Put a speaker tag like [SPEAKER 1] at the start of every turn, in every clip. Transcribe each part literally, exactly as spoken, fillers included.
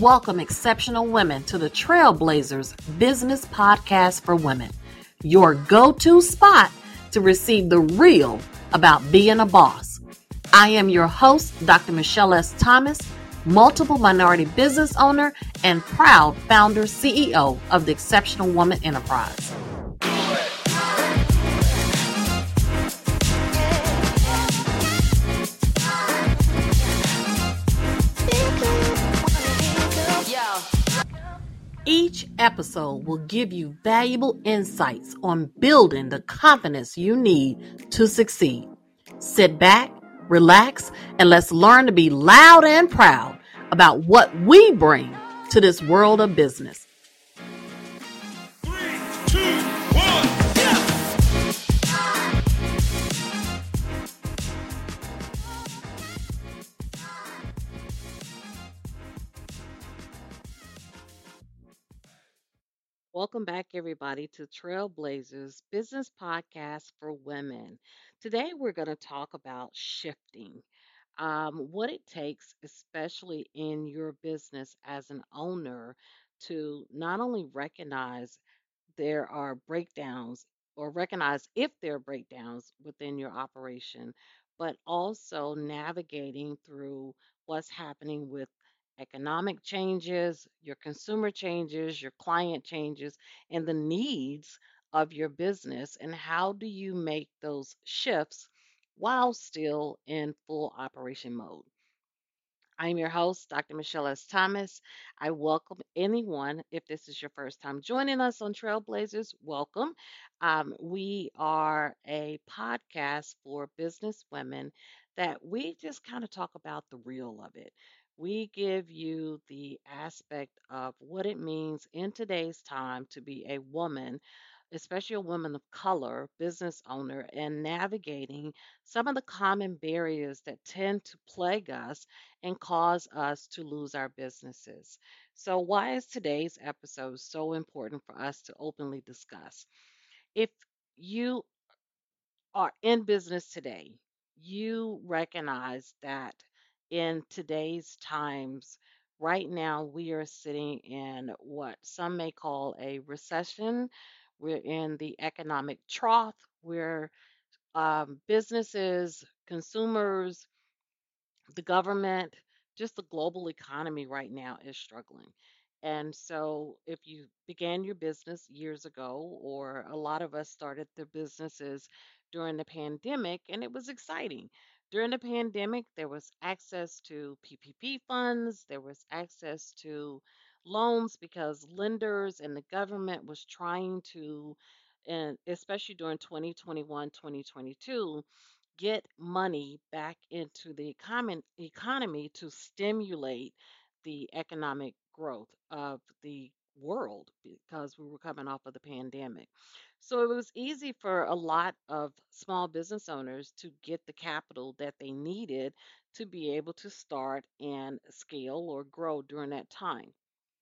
[SPEAKER 1] welcome exceptional women to the Trailblazers Business Podcast for Women, your go-to spot to receive the real about being a boss. I am your host, Doctor Michelle S. Thomas, multiple minority business owner and proud founder C E O of the Exceptional Woman Enterprise. Each episode will give you valuable insights on building the confidence you need to succeed. Sit back, relax, and let's learn to be loud and proud about what we bring to this world of business.
[SPEAKER 2] Three, two, one, yeah!
[SPEAKER 1] Welcome back, everybody, to Trailblazers Business Podcast for Women. Today, we're going to talk about shifting, um, what it takes, especially in your business as an owner, to not only recognize there are breakdowns or recognize if there are breakdowns within your operation, but also navigating through what's happening with economic changes, your consumer changes, your client changes, and the needs of your business. And how do you make those shifts while still in full operation mode? I'm your host, Doctor Michelle S. Thomas. I welcome anyone, if this is your first time joining us on Trailblazers, welcome. Um, we are a podcast for business women that we just kind of talk about the real of it. We give you the aspect of what it means in today's time to be a woman, especially a woman of color, business owner, and navigating some of the common barriers that tend to plague us and cause us to lose our businesses. So, why is today's episode so important for us to openly discuss? If you are in business today, you recognize that in today's times, right now, we are sitting in what some may call a recession. We're in the economic trough where um, businesses, consumers, the government, just the global economy right now is struggling. And so, if you began your business years ago, or a lot of us started their businesses during the pandemic, and it was exciting. During the pandemic, there was access to P P P funds, there was access to loans because lenders and the government was trying to, and especially during twenty twenty-one, twenty twenty-two, get money back into the economy economy to stimulate the economic growth of the world because we were coming off of the pandemic. So it was easy for a lot of small business owners to get the capital that they needed to be able to start and scale or grow during that time.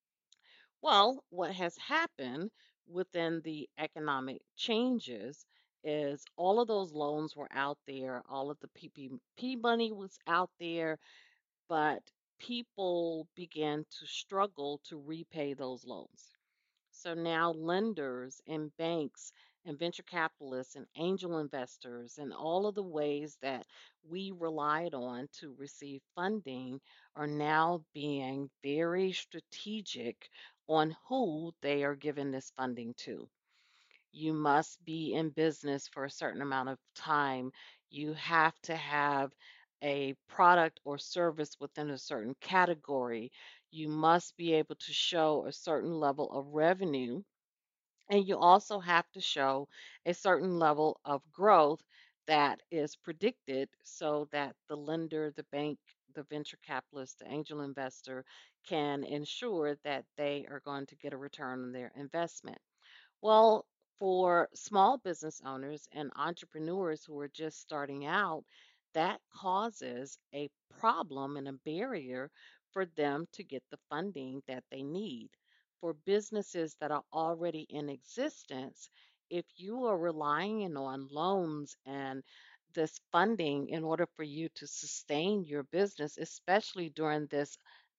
[SPEAKER 1] Well, what has happened within the economic changes is all of those loans were out there, all of the P P P money was out there, but people began to struggle to repay those loans. So now lenders and banks and venture capitalists and angel investors and all of the ways that we relied on to receive funding are now being very strategic on who they are giving this funding to. You must be in business for a certain amount of time. You have to have a product or service within a certain category. You must be able to show a certain level of revenue, and you also have to show a certain level of growth that is predicted so that the lender, the bank, the venture capitalist, the angel investor can ensure that they are going to get a return on their investment. Well, for small business owners and entrepreneurs who are just starting out, that causes a problem and a barrier for them to get the funding that they need. For businesses that are already in existence, if you are relying on loans and this funding in order for you to sustain your business, especially during this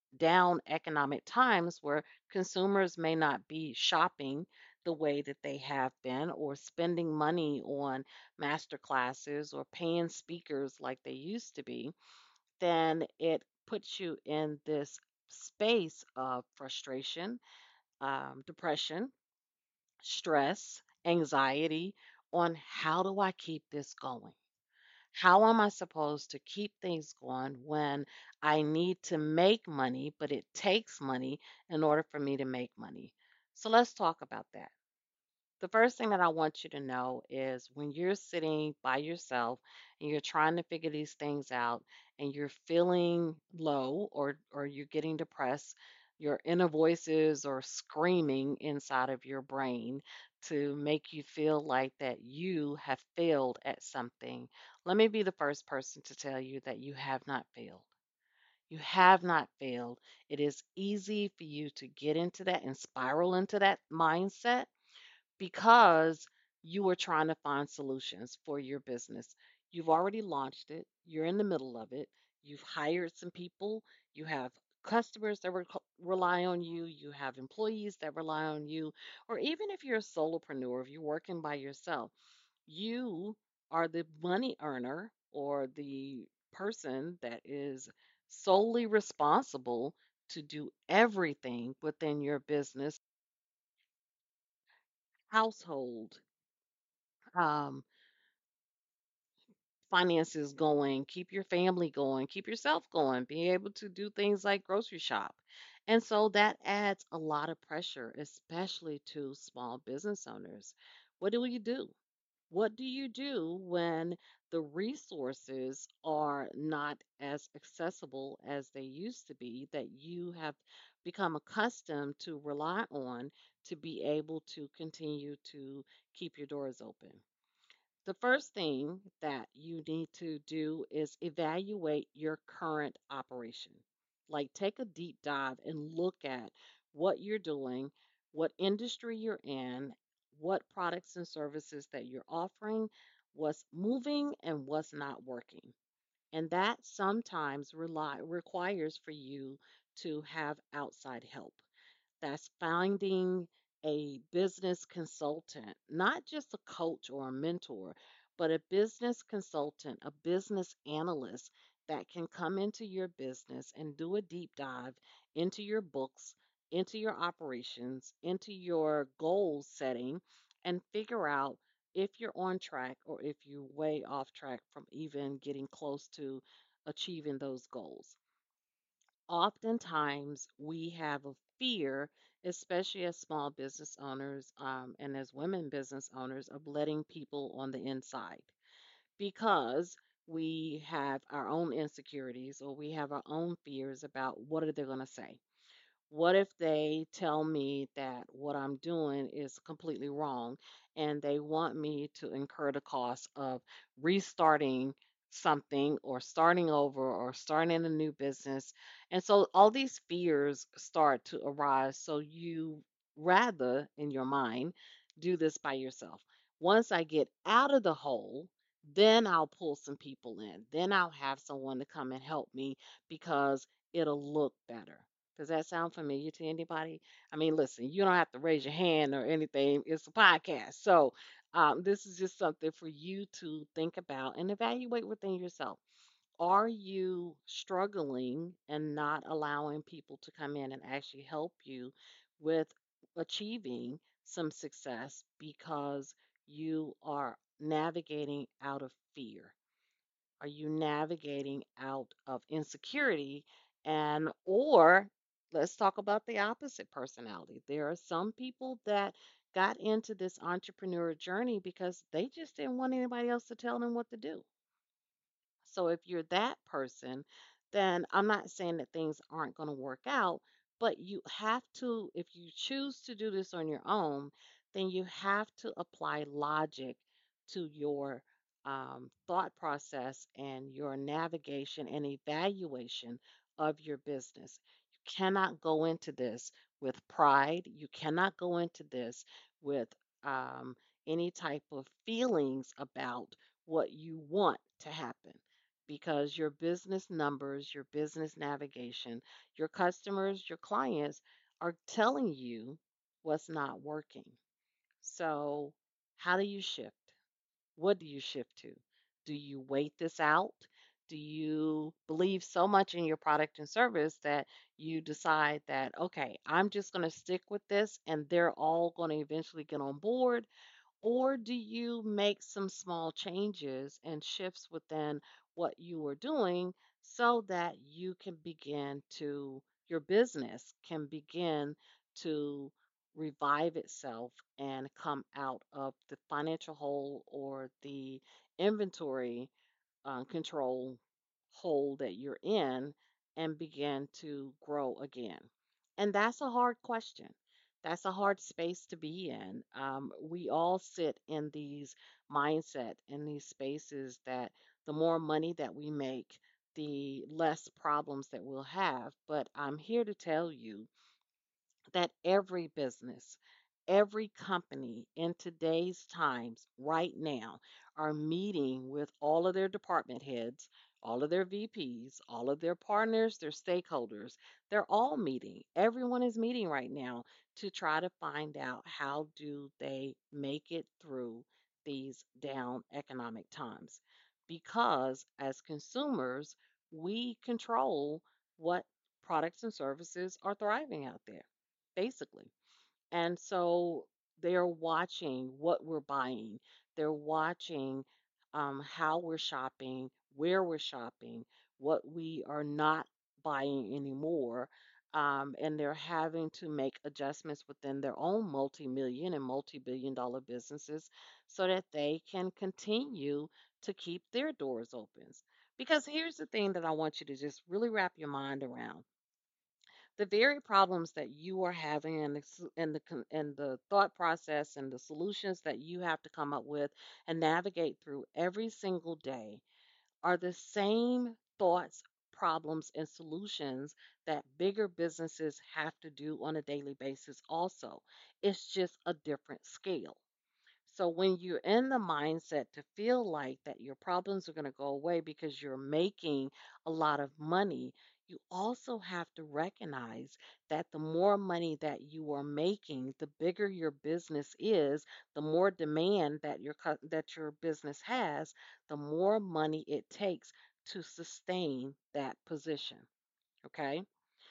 [SPEAKER 1] down economic times where consumers may not be shopping the way that they have been or spending money on master classes or paying speakers like they used to be, then it puts you in this space of frustration, um, depression, stress, anxiety on how do I keep this going? How am I supposed to keep things going when I need to make money, but it takes money in order for me to make money? So let's talk about that. The first thing that I want you to know is when you're sitting by yourself and you're trying to figure these things out and you're feeling low or or you're getting depressed, your inner voices are screaming inside of your brain to make you feel like that you have failed at something. Let me be the first person to tell you that you have not failed. You have not failed. It is easy for you to get into that and spiral into that mindset because you are trying to find solutions for your business. You've already launched it, you're in the middle of it, you've hired some people, you have customers that re- rely on you, you have employees that rely on you, or even if you're a solopreneur, if you're working by yourself, you are the money earner or the person that is solely responsible to do everything within your business, household, um, finances going, keep your family going, keep yourself going, be able to do things like grocery shop. And so that adds a lot of pressure, especially to small business owners. What do you do? What do you do when the resources are not as accessible as they used to be that you have become accustomed to rely on to be able to continue to keep your doors open? The first thing that you need to do is evaluate your current operation. Like, take a deep dive and look at what you're doing, what industry you're in, what products and services that you're offering, what's moving and what's not working. And that sometimes rely, requires for you to have outside help. That's finding a business consultant, not just a coach or a mentor, but a business consultant, a business analyst that can come into your business and do a deep dive into your books, into your operations, into your goal setting, and figure out if you're on track or if you're way off track from even getting close to achieving those goals. Oftentimes we have a fear, especially as small business owners, um, and as women business owners, of letting people on the inside because we have our own insecurities or we have our own fears about what are they going to say. What if they tell me that what I'm doing is completely wrong and they want me to incur the cost of restarting something or starting over or starting a new business? And so all these fears start to arise. So you rather, in your mind, do this by yourself. Once I get out of the hole, then I'll pull some people in. Then I'll have someone to come and help me because it'll look better. Does that sound familiar to anybody? I mean, listen, you don't have to raise your hand or anything. It's a podcast. So, um, this is just something for you to think about and evaluate within yourself. Are you struggling and not allowing people to come in and actually help you with achieving some success because you are navigating out of fear? Are you navigating out of insecurity? And or let's talk about the opposite personality. There are some people that got into this entrepreneur journey because they just didn't want anybody else to tell them what to do. So if you're that person, then I'm not saying that things aren't going to work out, but you have to, if you choose to do this on your own, then you have to apply logic to your um, thought process and your navigation and evaluation of your business. You cannot go into this with pride. You cannot go into this with um, any type of feelings about what you want to happen because your business numbers, your business navigation, your customers, your clients are telling you what's not working. So, how do you shift? What do you shift to? Do you wait this out? Do you believe so much in your product and service that you decide that, okay, I'm just going to stick with this and they're all going to eventually get on board? Or do you make some small changes and shifts within what you are doing so that you can begin to, your business can begin to revive itself and come out of the financial hole or the inventory um, control hole that you're in and begin to grow again? And that's a hard question. That's a hard space to be in. Um, we all sit in these mindset in these spaces that the more money that we make, the less problems that we'll have. But I'm here to tell you that every business, every company in today's times, right now, are meeting with all of their department heads, all of their V Ps, all of their partners, their stakeholders. They're all meeting. Everyone is meeting right now to try to find out how do they make it through these down economic times. Because as consumers, we control what products and services are thriving out there basically. And so they're watching what we're buying. They're watching um, how we're shopping, where we're shopping, what we are not buying anymore. Um, and they're having to make adjustments within their own multi million and multi billion dollar businesses so that they can continue to keep their doors open. Because here's the thing that I want you to just really wrap your mind around: the very problems that you are having and the s- and the con- and the thought process and the solutions that you have to come up with and navigate through every single day are the same thoughts, problems, and solutions that bigger businesses have to do on a daily basis also. It's just a different scale. So when you're in the mindset to feel like that your problems are going to go away because you're making a lot of money, you also have to recognize that the more money that you are making, the bigger your business is, the more demand that your cu- that your business has, the more money it takes to sustain that position. Okay?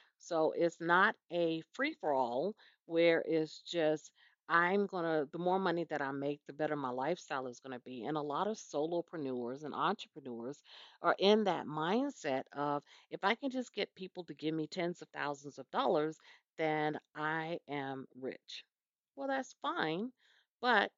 [SPEAKER 1] So it's not a free for all where it's just, I'm going to, the more money that I make, the better my lifestyle is going to be. And a lot of solopreneurs and entrepreneurs are in that mindset of, if I can just get people to give me tens of thousands of dollars, then I am rich. Well, that's fine. But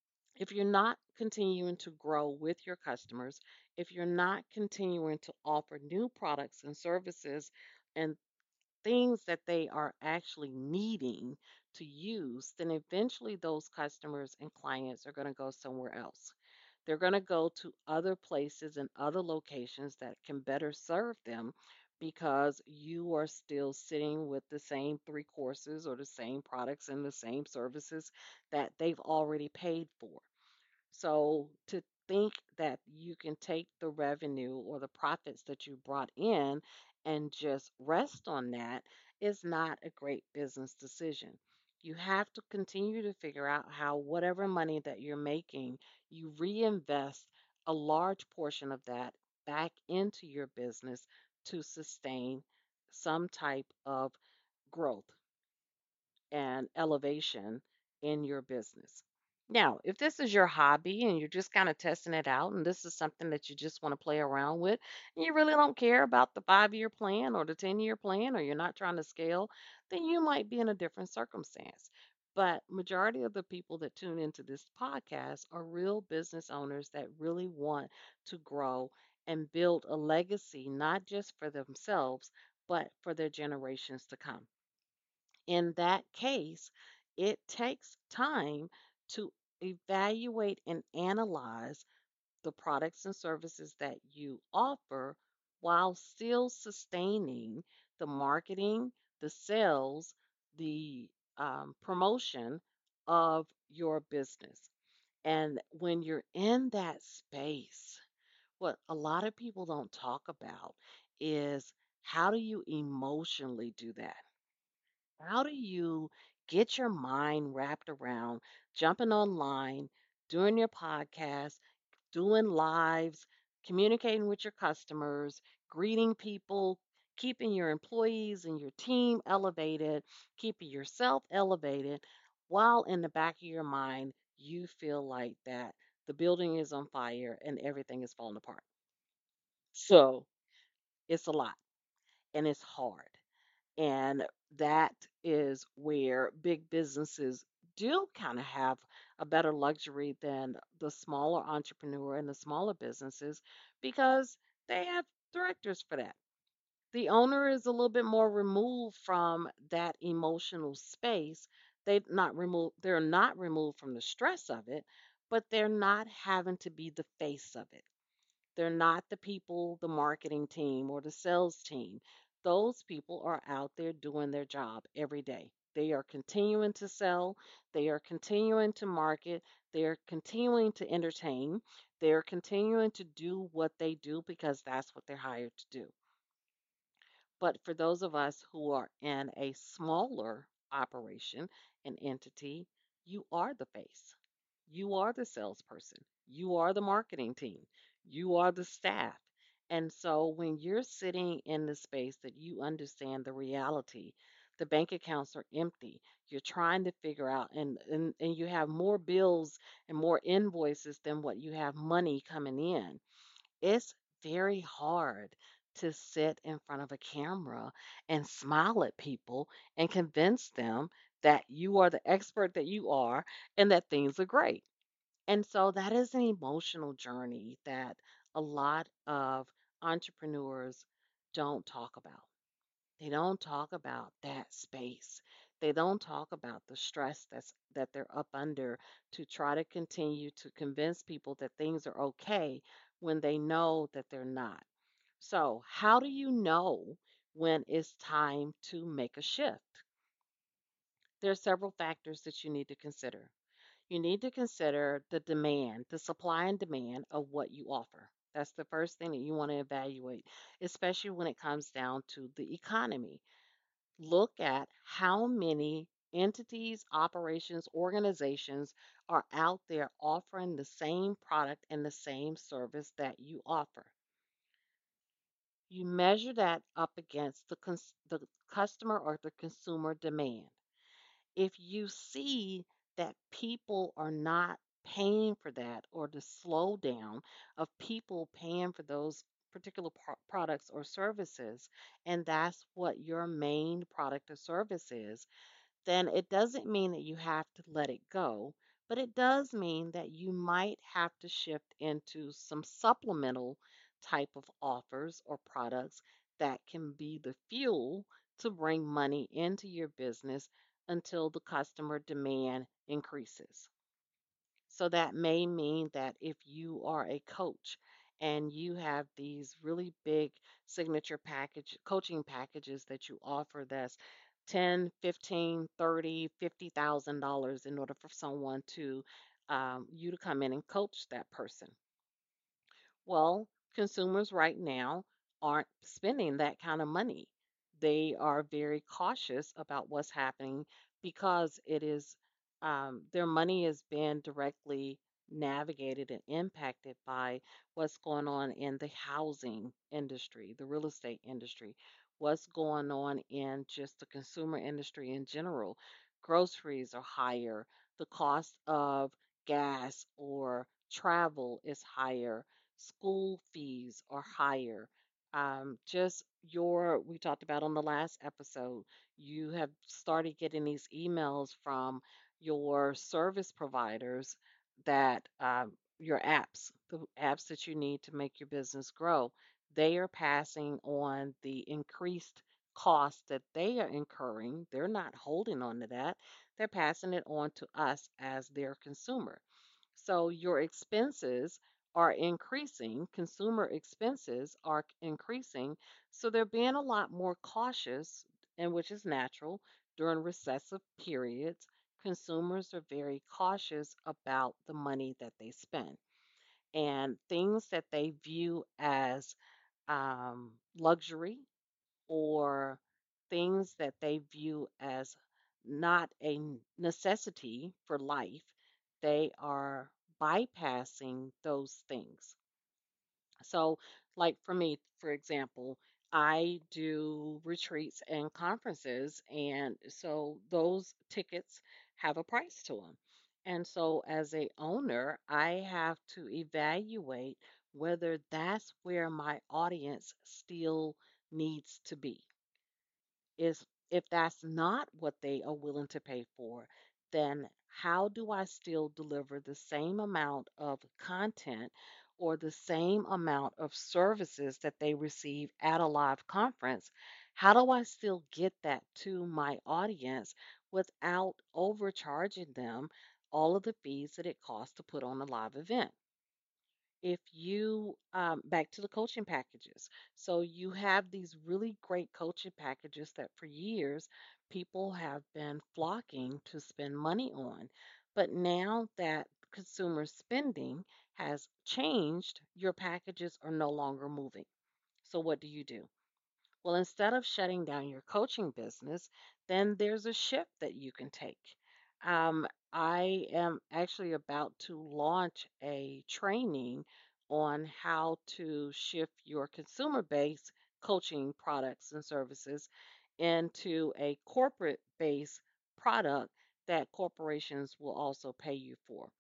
[SPEAKER 1] if you're not continuing to grow with your customers, if you're not continuing to offer new products and services, and things that they are actually needing to use, then eventually those customers and clients are going to go somewhere else. They're going to go to other places and other locations that can better serve them because you are still sitting with the same three courses or the same products and the same services that they've already paid for. So to think that you can take the revenue or the profits that you brought in and just rest on that is not a great business decision. You have to continue to figure out how whatever money that you're making, you reinvest a large portion of that back into your business to sustain some type of growth and elevation in your business. Now, if this is your hobby and you're just kind of testing it out, and this is something that you just want to play around with, and you really don't care about the five year plan or the ten year plan, or you're not trying to scale, then you might be in a different circumstance. But majority of the people that tune into this podcast are real business owners that really want to grow and build a legacy, not just for themselves, but for their generations to come. In that case, it takes time to evaluate and analyze the products and services that you offer while still sustaining the marketing, the sales, the um, promotion of your business. And when you're in that space, What a lot of people don't talk about is how do you emotionally do that? How do you get your mind wrapped around jumping online, doing your podcast, doing lives, communicating with your customers, greeting people, keeping your employees and your team elevated, keeping yourself elevated, while in the back of your mind, you feel like that the building is on fire and everything is falling apart. So it's a lot and it's hard. And that is where big businesses do kind of have a better luxury than the smaller entrepreneur and the smaller businesses because they have directors for that. The owner is a little bit more removed from that emotional space. They not remove they're not removed from the stress of it, but they're not having to be the face of it. They're not the people, the marketing team or the sales team. Those people are out there doing their job every day. They are continuing to sell, they are continuing to market, they are continuing to entertain, they are continuing to do what they do because that's what they're hired to do. But for those of us who are in a smaller operation, an entity, you are the face. You are the salesperson. You are the marketing team. You are the staff. And so when you're sitting in the space that you understand the reality, the bank accounts are empty. You're trying to figure out and, and, and you have more bills and more invoices than what you have money coming in. It's very hard to sit in front of a camera and smile at people and convince them that you are the expert that you are and that things are great. And so that is an emotional journey that a lot of entrepreneurs don't talk about. They don't talk about that space. They don't talk about the stress that's that they're up under to try to continue to convince people that things are okay when they know that they're not. So, how do you know when it's time to make a shift? There are several factors that you need to consider. You need to consider the demand, the supply and demand of what you offer. That's the first thing that you want to evaluate, especially when it comes down to the economy. Look at how many entities, operations, organizations are out there offering the same product and the same service that you offer. You measure that up against the, cons- the customer or the consumer demand. If you see that people are not paying for that or the slowdown of people paying for those particular pro- products or services, and that's what your main product or service is, then it doesn't mean that you have to let it go, but it does mean that you might have to shift into some supplemental type of offers or products that can be the fuel to bring money into your business until the customer demand increases. So that may mean that if you are a coach and you have these really big signature package coaching packages that you offer that's ten, fifteen, thirty, fifty thousand dollars in order for someone to um, you to come in and coach that person. Well, consumers right now aren't spending that kind of money. They are very cautious about what's happening because it is um, their money is being directly navigated and impacted by what's going on in the housing industry, the real estate industry, what's going on in just the consumer industry in general. Groceries are higher, the cost of gas or travel is higher, school fees are higher. Um, just your, we talked about on the last episode, you have started getting these emails from your service providers that um, your apps, the apps that you need to make your business grow, they are passing on the increased cost that they are incurring. They're not holding on to that. They're passing it on to us as their consumer. So your expenses are increasing, consumer expenses are increasing. So they're being a lot more cautious, and which is natural during recessive periods. Consumers are very cautious about the money that they spend. and things that they view as um, luxury or things that they view as not a n- necessity for life, they are bypassing those things. So, like for me, for example, I do retreats and conferences, and so those tickets have a price to them. And so, as a owner, I have to evaluate whether that's where my audience still needs to be is if that's not what they are willing to pay for, then how do I still deliver the same amount of content or the same amount of services that they receive at a live conference? How do I still get that to my audience without overcharging them all of the fees that it costs to put on a live event? If you um, back to the coaching packages, so you have these really great coaching packages that for years people have been flocking to spend money on, but now that consumer spending has changed, your packages are no longer moving. So what do you do? Well, instead of shutting down your coaching business, then there's a shift that you can take. Um, I am actually about to launch a training on how to shift your consumer based coaching products and services into a corporate based product that corporations will also pay you for.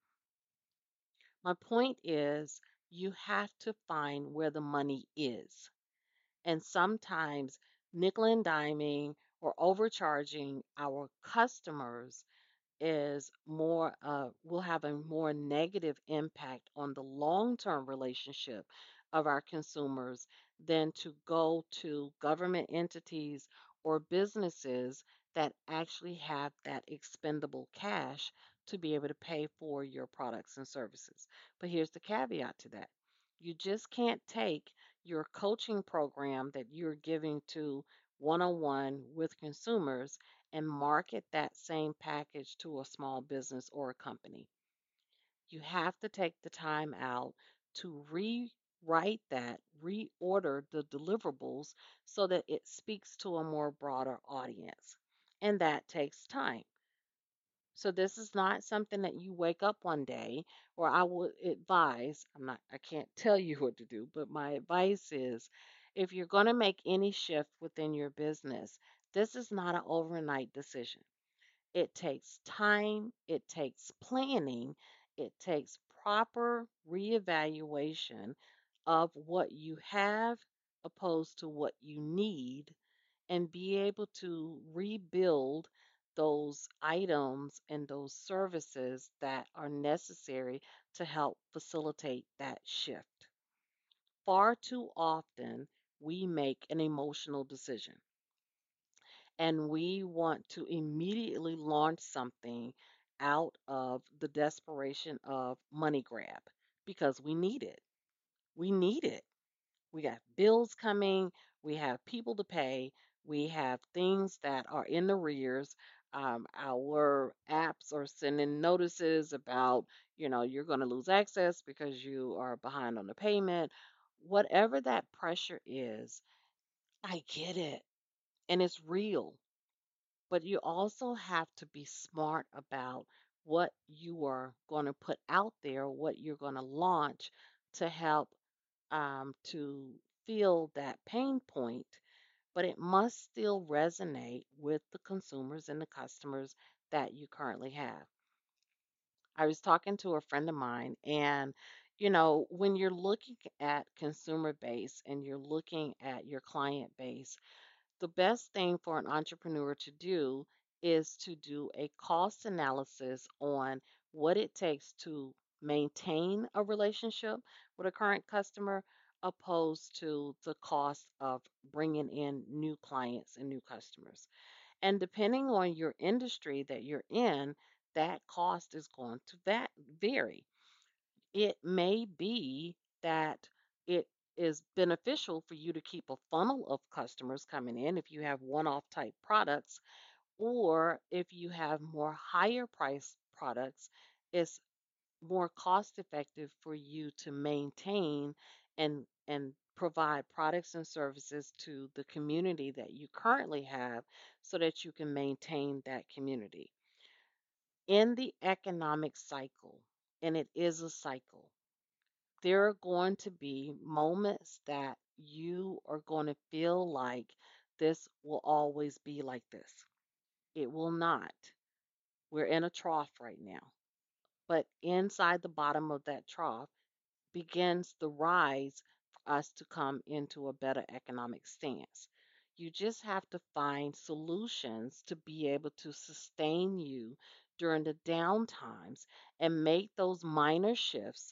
[SPEAKER 1] My point is, you have to find where the money is. And sometimes nickel and diming or overcharging our customers is more uh, will have a more negative impact on the long-term relationship of our consumers than to go to government entities or businesses that actually have that expendable cash to be able to pay for your products and services. But here's the caveat to that. You just can't take your coaching program that you're giving to one-on-one with consumers and market that same package to a small business or a company. You have to take the time out to rewrite that, reorder the deliverables so that it speaks to a more broader audience. And that takes time. So this is not something that you wake up one day, or I would advise, I'm not I can't tell you what to do, but my advice is if you're going to make any shift within your business, this is not an overnight decision. It takes time, it takes planning, it takes proper reevaluation of what you have opposed to what you need and be able to rebuild those items and those services that are necessary to help facilitate that shift. Far too often, we make an emotional decision and we want to immediately launch something out of the desperation of money grab because we need it. We need it. We got bills coming, we have people to pay, we have things that are in the rears. Um, our apps are sending notices about, you know, you're going to lose access because you are behind on the payment. Whatever that pressure is, I get it. And it's real. But you also have to be smart about what you are going to put out there, what you're going to launch to help um, to feel that pain point, but it must still resonate with the consumers and the customers that you currently have. I was talking to a friend of mine, and you know, when you're looking at consumer base and you're looking at your client base, the best thing for an entrepreneur to do is to do a cost analysis on what it takes to maintain a relationship with a current customer opposed to the cost of bringing in new clients and new customers. And depending on your industry that you're in, that cost is going to va- vary. It may be that it is beneficial for you to keep a funnel of customers coming in if you have one-off type products, or if you have more higher price products, it's more cost effective for you to maintain and and provide products and services to the community that you currently have so that you can maintain that community. In the economic cycle, and it is a cycle, there are going to be moments that you are going to feel like this will always be like this. It will not. We're in a trough right now. But inside the bottom of that trough begins the rise for us to come into a better economic stance. You just have to find solutions to be able to sustain you during the down times and make those minor shifts.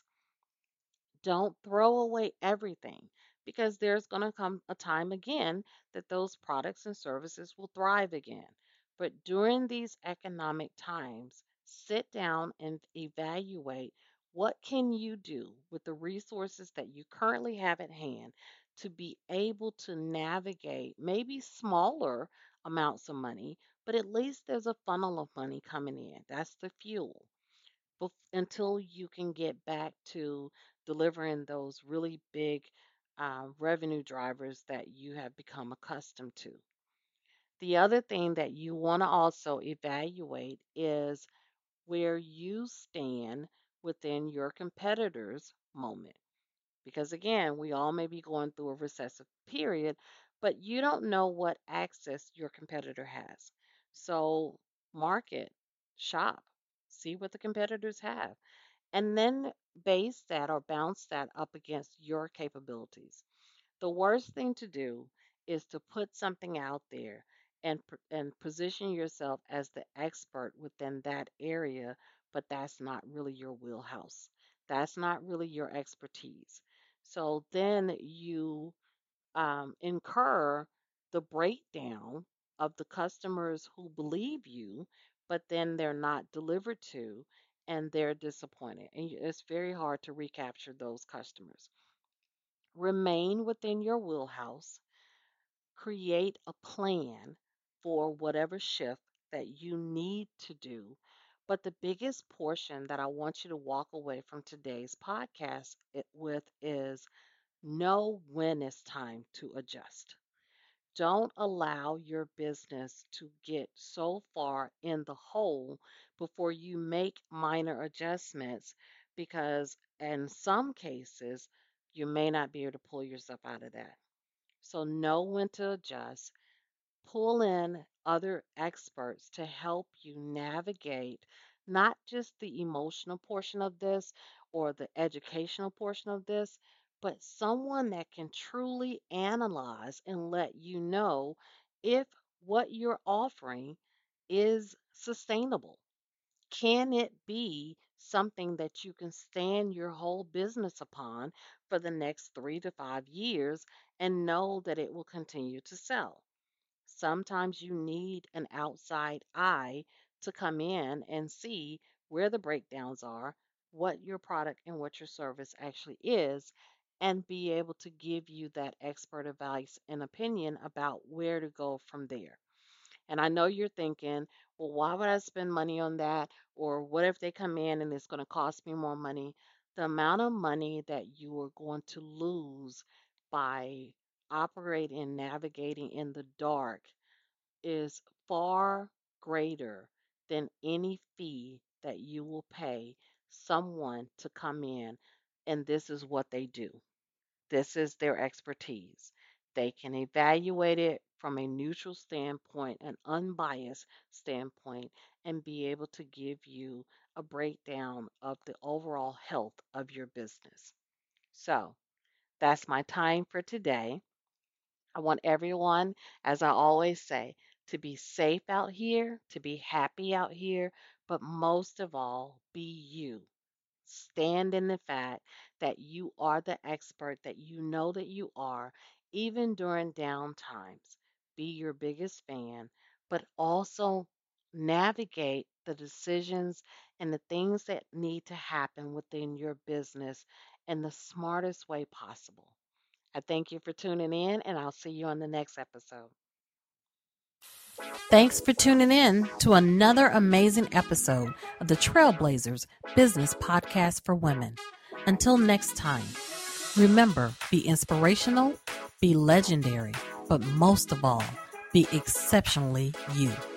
[SPEAKER 1] Don't throw away everything because there's going to come a time again that those products and services will thrive again. But during these economic times, sit down and evaluate what can you do with the resources that you currently have at hand to be able to navigate maybe smaller amounts of money, but at least there's a funnel of money coming in. That's the fuel bef- until you can get back to delivering those really big uh, revenue drivers that you have become accustomed to. The other thing that you want to also evaluate is where you stand within your competitors' moment. Because again, we all may be going through a recessive period, but you don't know what access your competitor has. So market, shop, see what the competitors have and then base that or bounce that up against your capabilities. The worst thing to do is to put something out there and p- and position yourself as the expert within that area, but that's not really your wheelhouse. That's not really your expertise. So then you um, incur the breakdown of the customers who believe you, but then they're not delivered to and they're disappointed. And you- it's very hard to recapture those customers. Remain within your wheelhouse, create a plan for whatever shift that you need to do. But the biggest portion that I want you to walk away from today's podcast it- with is know when it's time to adjust. Don't allow your business to get so far in the hole before you make minor adjustments because in some cases you may not be able to pull yourself out of that. So know when to adjust, pull in other experts to help you navigate not just the emotional portion of this or the educational portion of this, but someone that can truly analyze and let you know if what you're offering is sustainable. Can it be something that you can stand your whole business upon for the next three to five years and know that it will continue to sell? Sometimes you need an outside eye to come in and see where the breakdowns are, what your product and what your service actually is, and be able to give you that expert advice and opinion about where to go from there. And I know you're thinking, well, why would I spend money on that? Or what if they come in and it's going to cost me more money? The amount of money that you are going to lose by operating and navigating in the dark is far greater than any fee that you will pay someone to come in and this is what they do. This is their expertise. They can evaluate it from a neutral standpoint, an unbiased standpoint, and be able to give you a breakdown of the overall health of your business. So that's my time for today. I want everyone, as I always say, to be safe out here, to be happy out here, but most of all, be you. Stand in the fact that you are the expert that you know that you are, even during down times. Be your biggest fan, but also navigate the decisions and the things that need to happen within your business in the smartest way possible. I thank you for tuning in, and I'll see you on the next episode.
[SPEAKER 3] Thanks for tuning in to another amazing episode of the Trailblazers Business Podcast for Women. Until next time, remember, be inspirational, be legendary, but most of all, be exceptionally you.